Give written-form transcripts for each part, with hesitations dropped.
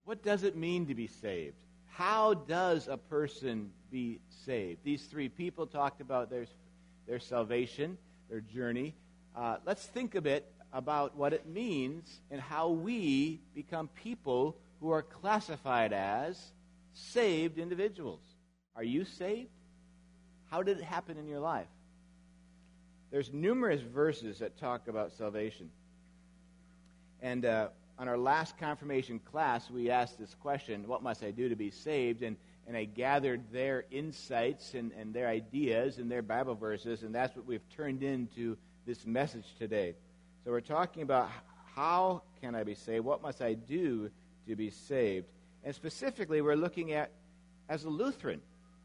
What does it mean to be saved? How does a person be saved? These three people talked about their salvation, their journey. Let's think a bit about what it means and how we become people who are classified as saved individuals. Are you saved? How did it happen in your life? There's numerous verses that talk about salvation. And on our last confirmation class, we asked this question, what must I do to be saved? And I gathered their insights and their ideas and their Bible verses, and that's what we've turned into this message today. So we're talking about how can I be saved? What must I do to be saved? And specifically, we're looking at, as a Lutheran,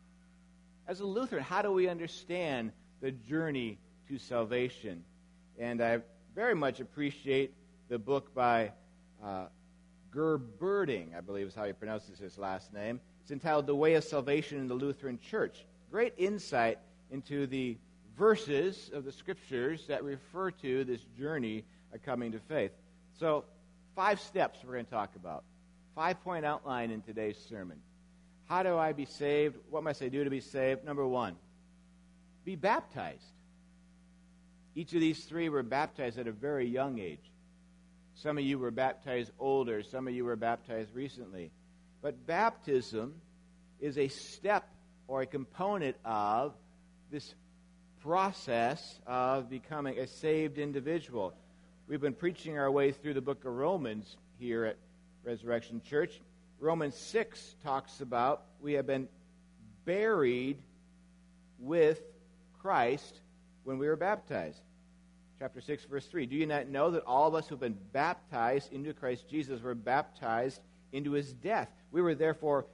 how do we understand the journey to salvation? And I very much appreciate the book by Gerberding, I believe is how he pronounces his last name. It's entitled The Way of Salvation in the Lutheran Church. Great insight into the verses of the Scriptures that refer to this journey of coming to faith. So, 5 steps we're going to talk about. 5-point outline in today's sermon. How do I be saved? What must I do to be saved? Number 1, be baptized. Each of these 3 were baptized at a very young age. Some of you were baptized older. Some of you were baptized recently. But baptism is a step or a component of this process of becoming a saved individual. We've been preaching our way through the book of Romans here at Resurrection Church. Romans 6 talks about we have been buried with Christ when we were baptized. Chapter 6, verse 3. Do you not know that all of us who have been baptized into Christ Jesus were baptized into his death? We were therefore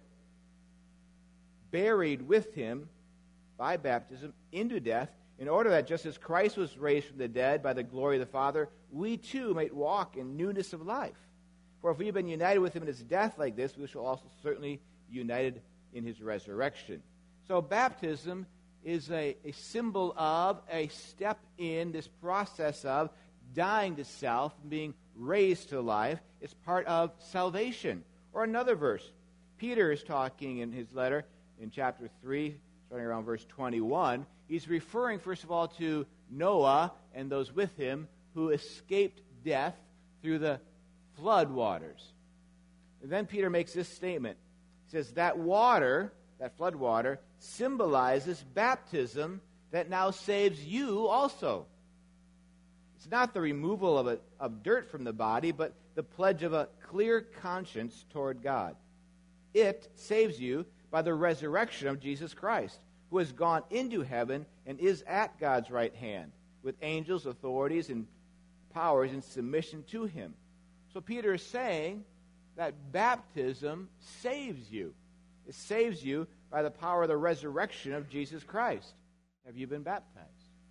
buried with him by baptism into death, in order that just as Christ was raised from the dead by the glory of the Father, we too might walk in newness of life. For if we have been united with him in his death like this, we shall also certainly be united in his resurrection. So baptism is a symbol of a step in this process of dying to self and being raised to life. It's part of salvation. Or another verse. Peter is talking in his letter in chapter 3, starting around verse 21. He's referring, first of all, to Noah and those with him who escaped death through the flood waters. And then Peter makes this statement. He says, that water, that flood water, symbolizes baptism that now saves you also. It's not the removal of dirt from the body, but the pledge of a clear conscience toward God. It saves you by the resurrection of Jesus Christ, who has gone into heaven and is at God's right hand, with angels, authorities, and powers in submission to him. So Peter is saying that baptism saves you. It saves you by the power of the resurrection of Jesus Christ. Have you been baptized?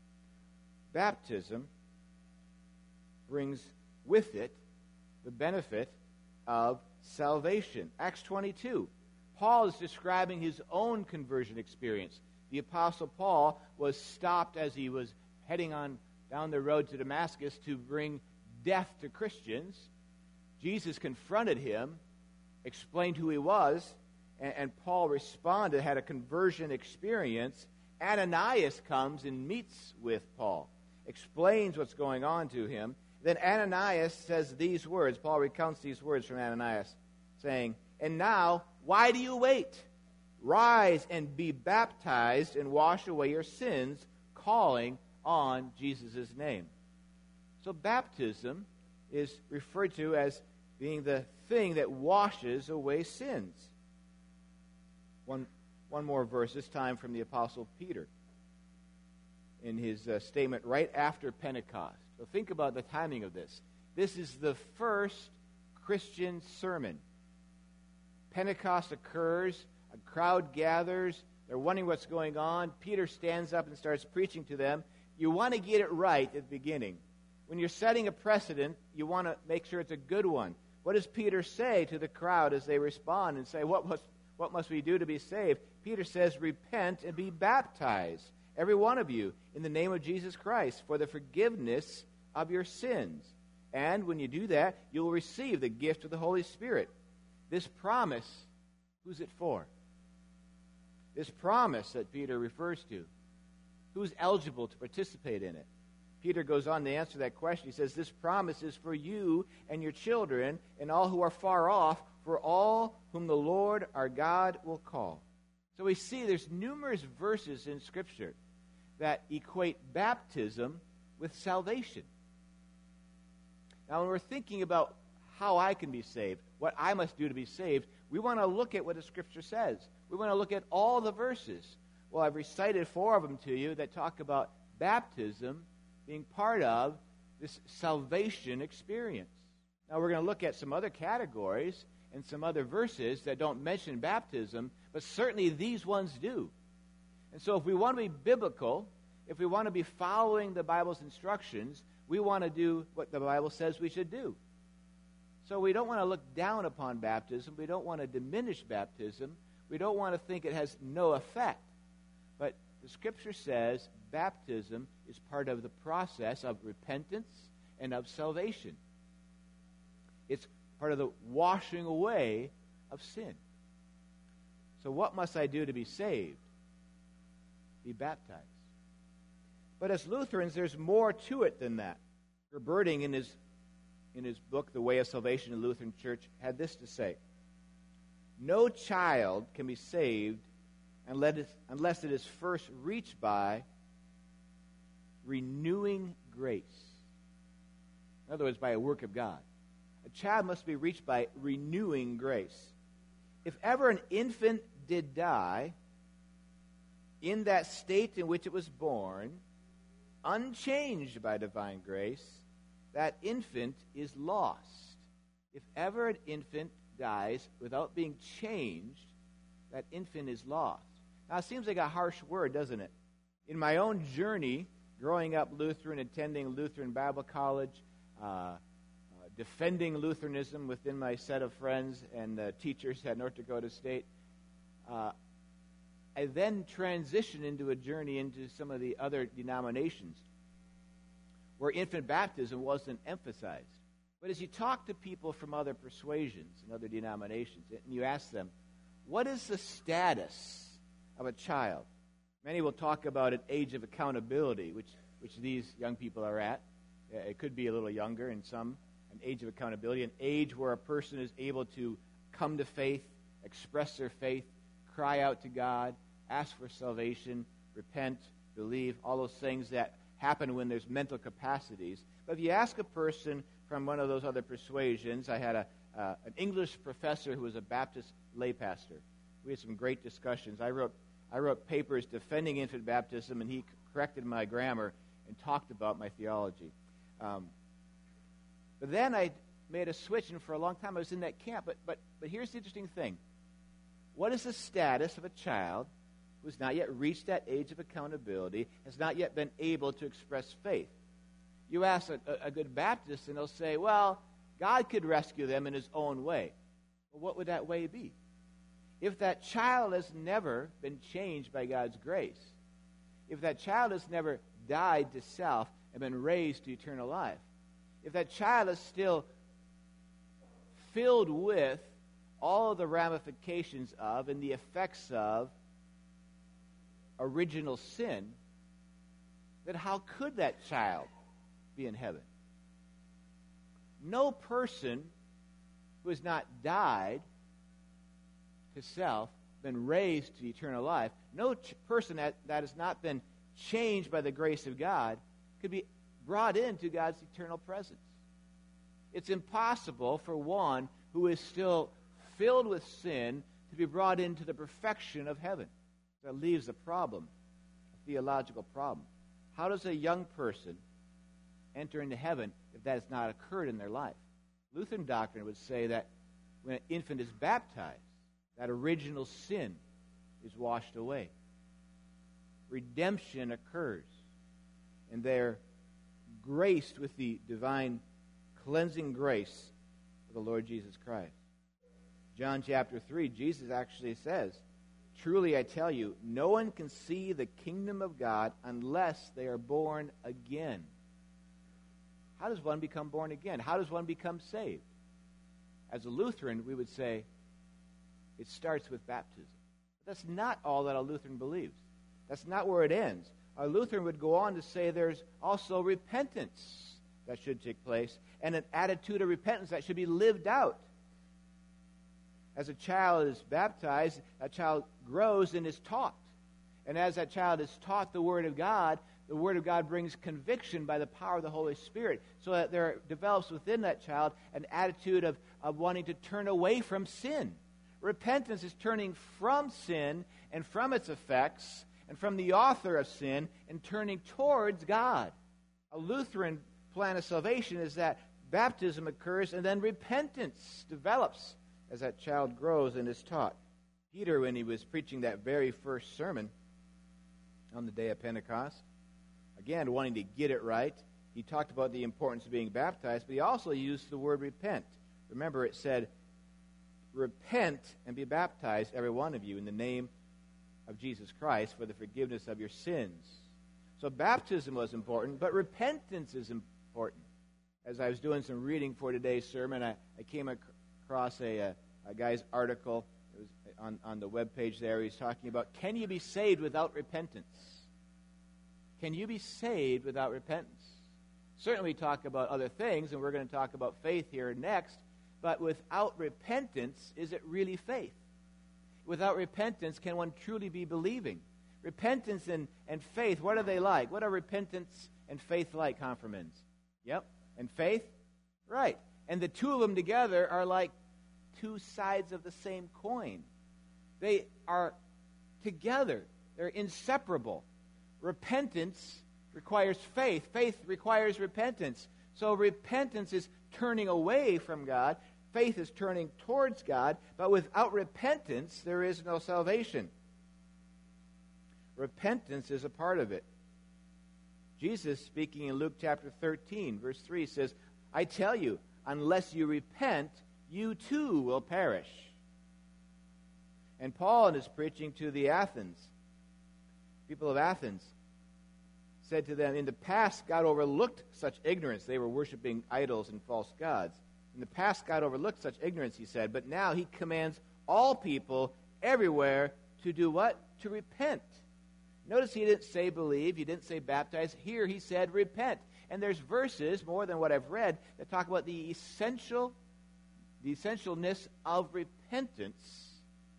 Baptism brings with it the benefit of salvation. Acts 22. Paul is describing his own conversion experience. The Apostle Paul was stopped as he was heading on down the road to Damascus to bring death to Christians. Jesus confronted him, explained who he was, and Paul responded, had a conversion experience. Ananias comes and meets with Paul, explains what's going on to him. Then Ananias says these words. Paul recounts these words from Ananias, saying, and now, why do you wait? Rise and be baptized and wash away your sins, calling on Jesus' name. So baptism is referred to as being the thing that washes away sins. One more verse, this time from the Apostle Peter, in his statement right after Pentecost. So think about the timing of this. This is the first Christian sermon. Pentecost occurs, a crowd gathers, they're wondering what's going on. Peter stands up and starts preaching to them. You want to get it right at the beginning. When you're setting a precedent, you want to make sure it's a good one. What does Peter say to the crowd as they respond and say, what must we do to be saved? Peter says, repent and be baptized, every one of you, in the name of Jesus Christ, for the forgiveness of your sins. And when you do that, you will receive the gift of the Holy Spirit. This promise, who's it for? This promise that Peter refers to, who's eligible to participate in it? Peter goes on to answer that question. He says, this promise is for you and your children and all who are far off, for all whom the Lord our God will call. So we see there's numerous verses in Scripture that equate baptism with salvation. Now, when we're thinking about how I can be saved, what I must do to be saved, we want to look at what the Scripture says. We want to look at all the verses. Well, I've recited 4 of them to you that talk about baptism being part of this salvation experience. Now, we're going to look at some other categories and some other verses that don't mention baptism, but certainly these ones do. And so if we want to be biblical, if we want to be following the Bible's instructions, we want to do what the Bible says we should do. So we don't want to look down upon baptism. We don't want to diminish baptism. We don't want to think it has no effect. But the Scripture says baptism is part of the process of repentance and of salvation. It's part of the washing away of sin. So what must I do to be saved? Be baptized. But as Lutherans, there's more to it than that. Gerberding, in his book, The Way of Salvation in the Lutheran Church, had this to say: no child can be saved unless it is first reached by renewing grace. In other words, by a work of God. A child must be reached by renewing grace. If ever an infant did die in that state in which it was born, unchanged by divine grace, that infant is lost. If ever an infant dies without being changed, that infant is lost. Now, it seems like a harsh word, doesn't it? In my own journey, growing up Lutheran, attending Lutheran Bible College, defending Lutheranism within my set of friends and teachers at North Dakota State, I then transitioned into a journey into some of the other denominations where infant baptism wasn't emphasized. But as you talk to people from other persuasions and other denominations, and you ask them, what is the status of a child? Many will talk about an age of accountability, which these young people are at. It could be a little younger in some, an age of accountability, an age where a person is able to come to faith, express their faith, cry out to God, ask for salvation, repent, believe, all those things that happen when there's mental capacities. But if you ask a person from one of those other persuasions, I had an English professor who was a Baptist lay pastor. We had some great discussions. I wrote papers defending infant baptism, and he corrected my grammar and talked about my theology. But then I made a switch, and for a long time I was in that camp. But here's the interesting thing. What is the status of a child who has not yet reached that age of accountability, has not yet been able to express faith? You ask a good Baptist, and they'll say, well, God could rescue them in his own way. Well, what would that way be? If that child has never been changed by God's grace, if that child has never died to self and been raised to eternal life, if that child is still filled with all of the ramifications of and the effects of original sin, then how could that child be in heaven? No person who has not died to self, been raised to eternal life, no person that has not been changed by the grace of God could be brought into God's eternal presence. It's impossible for one who is still filled with sin to be brought into the perfection of heaven. That leaves a problem, a theological problem. How does a young person enter into heaven if that has not occurred in their life? Lutheran doctrine would say that when an infant is baptized, that original sin is washed away. Redemption occurs, and they're graced with the divine cleansing grace of the Lord Jesus Christ. John chapter 3, Jesus actually says, truly I tell you, no one can see the kingdom of God unless they are born again. How does one become born again? How does one become saved? As a Lutheran, we would say, It starts with baptism. But that's not all that a Lutheran believes. That's not where it ends. A Lutheran would go on to say there's also repentance that should take place and an attitude of repentance that should be lived out. As a child is baptized, that child grows and is taught. And as that child is taught the Word of God brings conviction by the power of the Holy Spirit, so that there develops within that child an attitude of wanting to turn away from sin. Repentance is turning from sin and from its effects and from the author of sin and turning towards God. A Lutheran plan of salvation is that baptism occurs and then repentance develops as that child grows and is taught. Peter, when he was preaching that very first sermon on the day of Pentecost, again, wanting to get it right, he talked about the importance of being baptized, but he also used the word repent. Remember, it said, repent and be baptized, every one of you, in the name of Jesus Christ for the forgiveness of your sins. So baptism was important, but repentance is important. As I was doing some reading for today's sermon, I came across a guy's article. It was on the webpage there. He's talking about, can you be saved without repentance? Can you be saved without repentance? Certainly we talk about other things, and we're going to talk about faith here next, but without repentance, is it really faith? Without repentance, can one truly be believing? Repentance and faith, what are they like? What are repentance and faith like, confirmants? Yep. And faith? Right. And the two of them together are like two sides of the same coin. They are together. They're inseparable. Repentance requires faith. Faith requires repentance. So repentance is turning away from God. Faith is turning towards God. But without repentance, there is no salvation. Repentance is a part of it. Jesus, speaking in Luke chapter 13, verse 3, says, I tell you, unless you repent, you too will perish. And Paul, in his preaching to the people of Athens, said to them, in the past God overlooked such ignorance. They were worshiping idols and false gods. In the past God overlooked such ignorance, he said, but now he commands all people everywhere to do what? To repent. Notice he didn't say believe, he didn't say baptize. Here he said repent. And there's verses, more than what I've read, that talk about the essentialness of repentance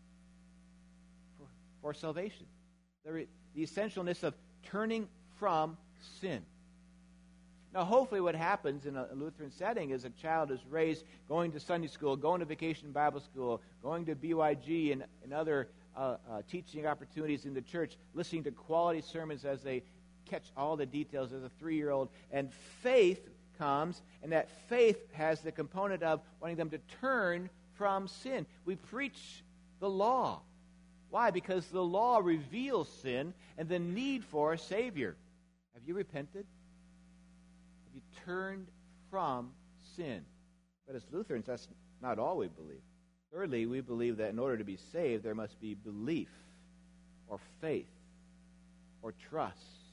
for salvation. The essentialness of turning from sin. Now, hopefully what happens in a Lutheran setting is a child is raised going to Sunday school, going to Vacation Bible School, going to BYG and other teaching opportunities in the church, listening to quality sermons as they catch all the details as a 3-year-old. And faith comes, and that faith has the component of wanting them to turn from sin. We preach the law. Why? Because the law reveals sin and the need for a Savior. Have you repented? Have you turned from sin? But as Lutherans, that's not all we believe. Thirdly, we believe that in order to be saved, there must be belief or faith or trust.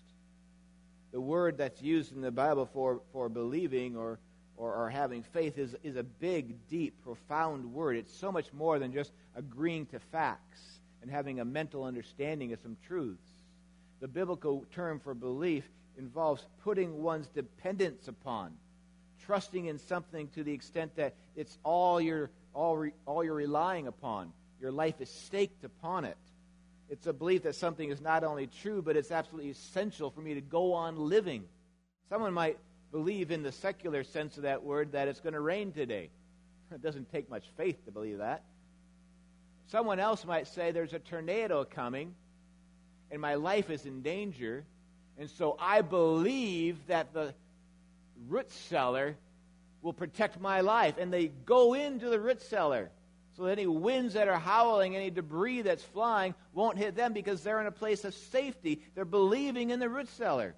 The word that's used in the Bible for believing or having faith is a big, deep, profound word. It's so much more than just agreeing to facts and having a mental understanding of some truths. The biblical term for belief involves putting one's dependence upon, trusting in something to the extent that it's all you're relying upon. Your life is staked upon it. It's a belief that something is not only true, but it's absolutely essential for me to go on living. Someone might believe in the secular sense of that word that it's going to rain today. It doesn't take much faith to believe that. Someone else might say there's a tornado coming and my life is in danger, and so I believe that the root cellar will protect my life. And they go into the root cellar so that any winds that are howling, any debris that's flying won't hit them because they're in a place of safety. They're believing in the root cellar.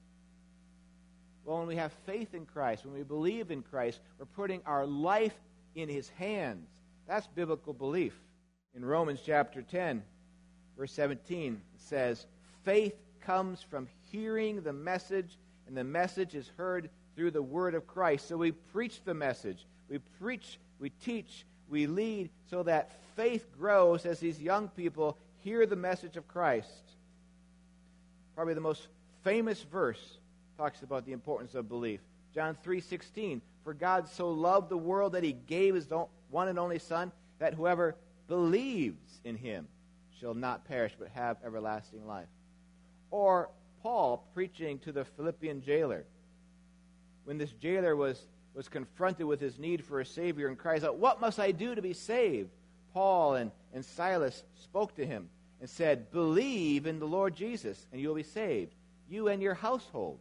Well, when we have faith in Christ, when we believe in Christ, we're putting our life in His hands. That's biblical belief. In Romans chapter 10, verse 17, it says, faith comes from hearing the message, and the message is heard through the word of Christ. So we preach the message. We preach, we teach, we lead so that faith grows as these young people hear the message of Christ. Probably the most famous verse talks about the importance of belief. John 3:16, for God so loved the world that he gave his one and only Son, that whoever believes in him shall not perish but have everlasting life. Or Paul preaching to the Philippian jailer. When this jailer was confronted with his need for a Savior and cries out, what must I do to be saved? Paul and Silas spoke to him and said, believe in the Lord Jesus and you will be saved, you and your household.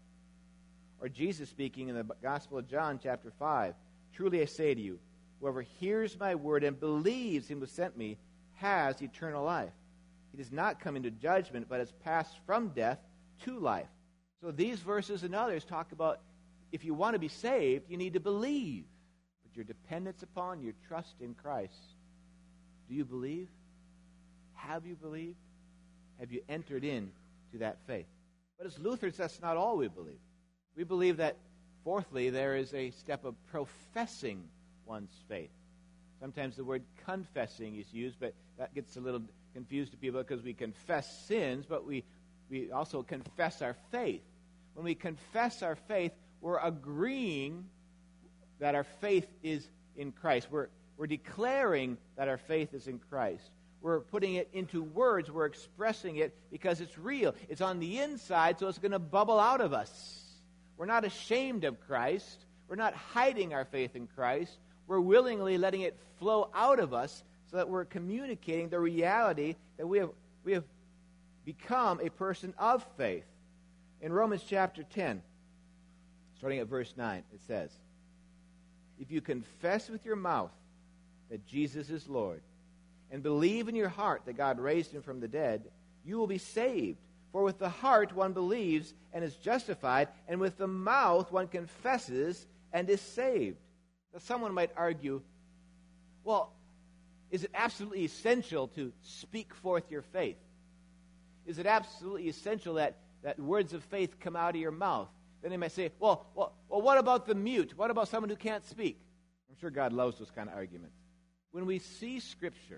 Or Jesus speaking in the Gospel of John chapter 5, truly I say to you, whoever hears my word and believes him who sent me has eternal life. He does not come into judgment, but has passed from death to life. So these verses and others talk about if you want to be saved, you need to believe. But your dependence upon, your trust in Christ. Do you believe? Have you believed? Have you entered into that faith? But as Lutherans, that's not all we believe. We believe that, fourthly, there is a step of professing one's faith. Sometimes the word confessing is used, but that gets a little confused to people because we confess sins, but we also confess our faith. When we confess our faith, we're agreeing that our faith is in Christ. We're declaring that our faith is in Christ. We're putting it into words. We're expressing it because it's real. It's on the inside, so it's going to bubble out of us. We're not ashamed of Christ. We're not hiding our faith in Christ. We're willingly letting it flow out of us so that we're communicating the reality that we have become a person of faith. In Romans chapter 10, starting at verse 9, it says, if you confess with your mouth that Jesus is Lord and believe in your heart that God raised him from the dead, you will be saved. For with the heart one believes and is justified, and with the mouth one confesses and is saved. Now someone might argue, well, is it absolutely essential to speak forth your faith? Is it absolutely essential that words of faith come out of your mouth? Then they might say, well, what about the mute? What about someone who can't speak? I'm sure God loves those kind of arguments. When we see Scripture,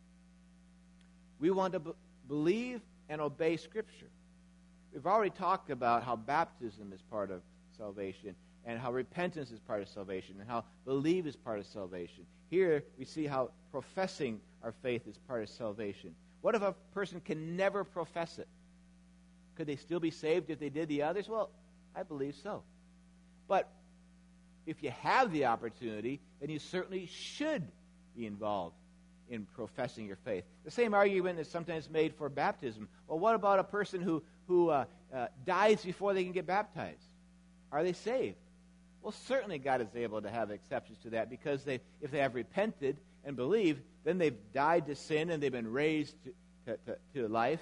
we want to believe and obey Scripture. We've already talked about how baptism is part of salvation and how repentance is part of salvation and how belief is part of salvation. Here we see how professing our faith is part of salvation. What if a person can never profess it? Could they still be saved if they did the others? Well, I believe so. But if you have the opportunity, then you certainly should be involved in professing your faith. The same argument is sometimes made for baptism. Well, what about a person who dies before they can get baptized? Are they saved? Well, certainly God is able to have exceptions to that because if they have repented and believed, then they've died to sin and they've been raised to life.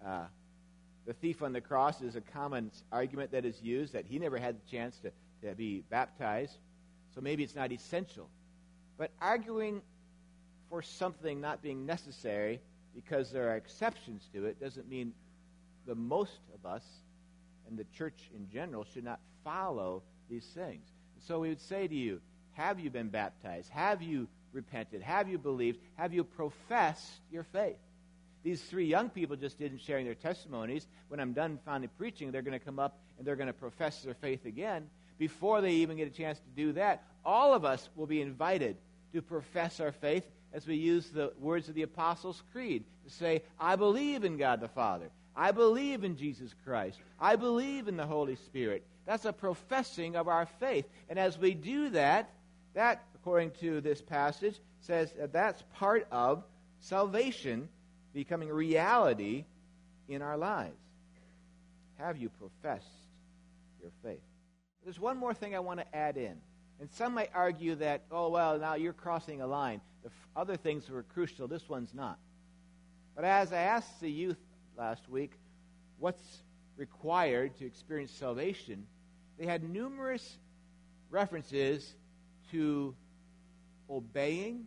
The thief on the cross is a common argument that is used, that he never had the chance to be baptized, so maybe it's not essential. But arguing for something not being necessary because there are exceptions to it doesn't mean the most of us and the church in general should not follow these things. So we would say to you, have you been baptized? Have you repented? Have you believed? Have you professed your faith? These three young people just didn't sharing their testimonies. When I'm done finally preaching, they're going to come up and they're going to profess their faith again. Before they even get a chance to do that, all of us will be invited to profess our faith as we use the words of the Apostles' Creed to say, I believe in God the Father. I believe in Jesus Christ. I believe in the Holy Spirit. That's a professing of our faith. And as we do that, according to this passage, says that that's part of salvation becoming a reality in our lives. Have you professed your faith? There's one more thing I want to add in. And some might argue that, oh, well, now you're crossing a line. The other things were crucial. This one's not. But as I asked the youth last week, what's required to experience salvation, they had numerous references to obeying,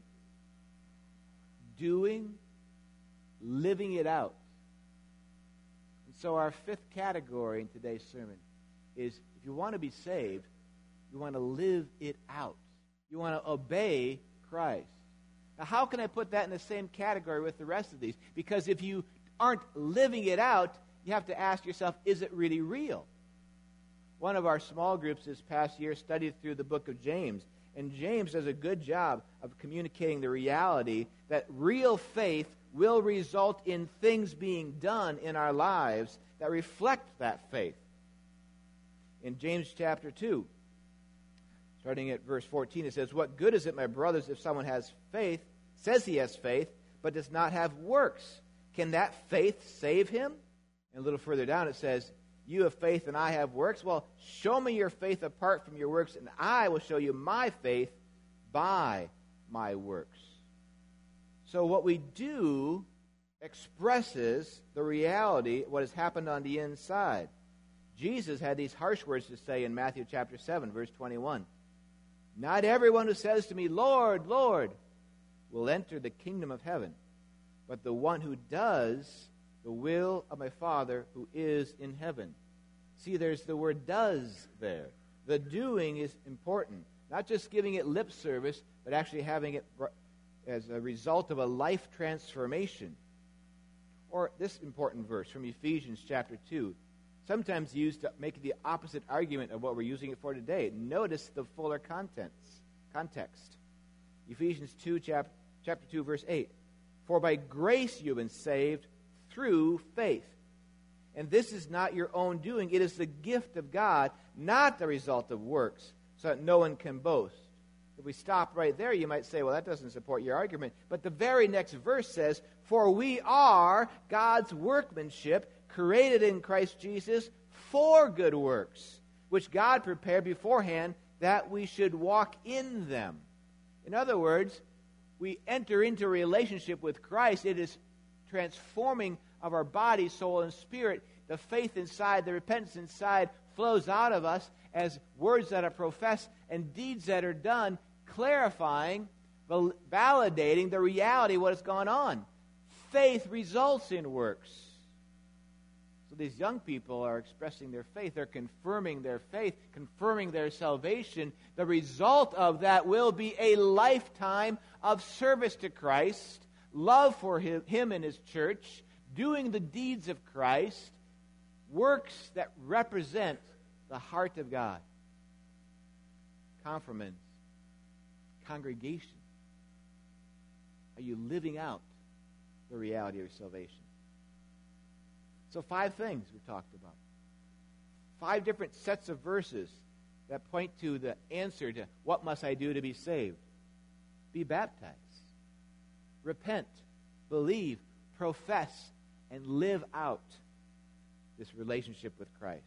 doing, living it out. And so our fifth category in today's sermon is if you want to be saved, you want to live it out. You want to obey Christ. Now, how can I put that in the same category with the rest of these? Because if you aren't living it out, you have to ask yourself, is it really real? One of our small groups this past year studied through the book of James, and James does a good job of communicating the reality that real faith will result in things being done in our lives that reflect that faith. In James chapter 2, starting at verse 14, it says, "What good is it, my brothers, if someone has faith, says he has faith, but does not have works? Can that faith save him?" And a little further down it says, "You have faith and I have works. Well, show me your faith apart from your works, and I will show you my faith by my works." So what we do expresses the reality of what has happened on the inside. Jesus had these harsh words to say in Matthew chapter 7, verse 21. "Not everyone who says to me, 'Lord, Lord,' will enter the kingdom of heaven, but the one who does the will of my Father who is in heaven." See, there's the word "does" there. The doing is important. Not just giving it lip service, but actually having it as a result of a life transformation. Or this important verse from Ephesians chapter 2, sometimes used to make the opposite argument of what we're using it for today. Notice the fuller context. Ephesians 2, chapter 2, verse 8. "For by grace you have been saved through faith. And this is not your own doing. It is the gift of God, not the result of works, so that no one can boast." If we stop right there, you might say, well, that doesn't support your argument. But the very next verse says, "For we are God's workmanship, created in Christ Jesus for good works, which God prepared beforehand that we should walk in them." In other words, we enter into a relationship with Christ. It is transforming of our body, soul, and spirit. The faith inside, the repentance inside flows out of us as words that are professed and deeds that are done, clarifying, validating the reality of what has gone on. Faith results in works. So these young people are expressing their faith. They're confirming their faith, confirming their salvation. The result of that will be a lifetime of service to Christ, love for Him and His church, doing the deeds of Christ, works that represent the heart of God. Confirmants, congregation. Are you living out the reality of your salvation? So 5 things we've talked about. 5 different sets of verses that point to the answer to what must I do to be saved. Be baptized. Repent. Believe. Profess. And live out this relationship with Christ.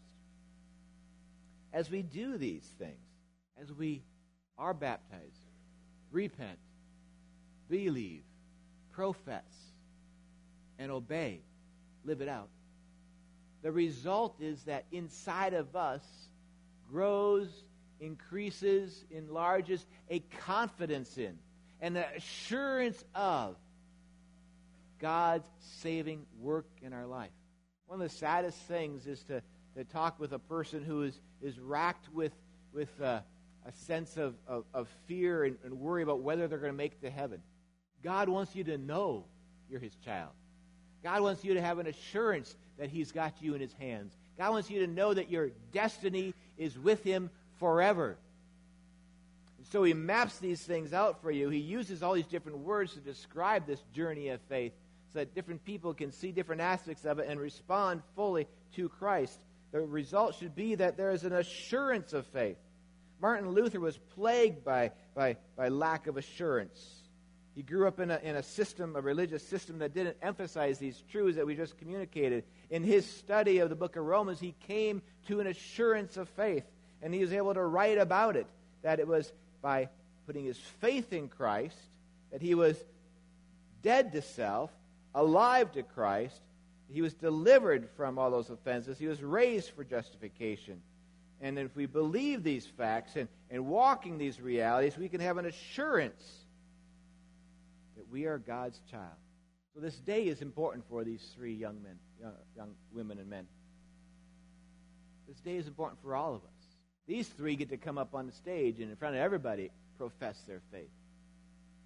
As we do these things, as we are baptized, repent, believe, profess, and obey, live it out, the result is that inside of us grows, increases, enlarges a confidence in and an assurance of God's saving work in our life. One of the saddest things is to talk with a person who is racked with a sense of fear and worry about whether they're going to make it to heaven. God wants you to know you're His child. God wants you to have an assurance that He's got you in His hands. God wants you to know that your destiny is with Him forever. And so He maps these things out for you. He uses all these different words to describe this journey of faith so that different people can see different aspects of it and respond fully to Christ. The result should be that there is an assurance of faith. Martin Luther was plagued by lack of assurance. He grew up in a system, a religious system that didn't emphasize these truths that we just communicated. In his study of the book of Romans, he came to an assurance of faith, and he was able to write about it, that it was by putting his faith in Christ, that he was dead to self, alive to Christ, he was delivered from all those offenses, he was raised for justification. And if we believe these facts and walking these realities, we can have an assurance that we are God's child. So this day is important for these 3 young women and men. This day is important for all of us. These 3 get to come up on the stage and in front of everybody profess their faith.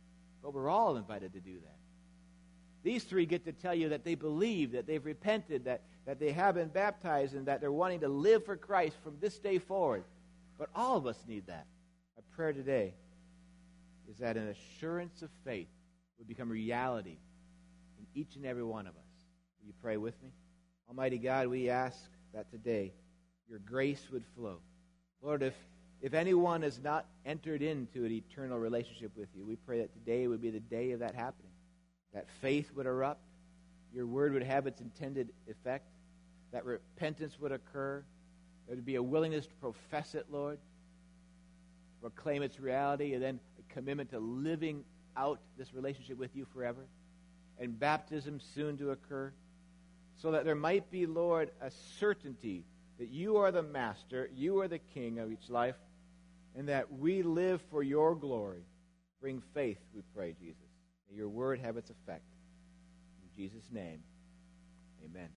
but we're all invited to do that. These three get to tell you that they believe, that they've repented, that they have been baptized, and that they're wanting to live for Christ from this day forward. But all of us need that. My prayer today is that an assurance of faith would become reality in each and every one of us. Will you pray with me? Almighty God, we ask that today your grace would flow. Lord, if anyone has not entered into an eternal relationship with you, we pray that today would be the day of that happening. That faith would erupt, your word would have its intended effect, that repentance would occur, there would be a willingness to profess it, Lord, to proclaim its reality, and then a commitment to living out this relationship with you forever, and baptism soon to occur, so that there might be, Lord, a certainty that you are the master, you are the king of each life, and that we live for your glory. Bring faith, we pray, Jesus. May your word have its effect. In Jesus' name, amen.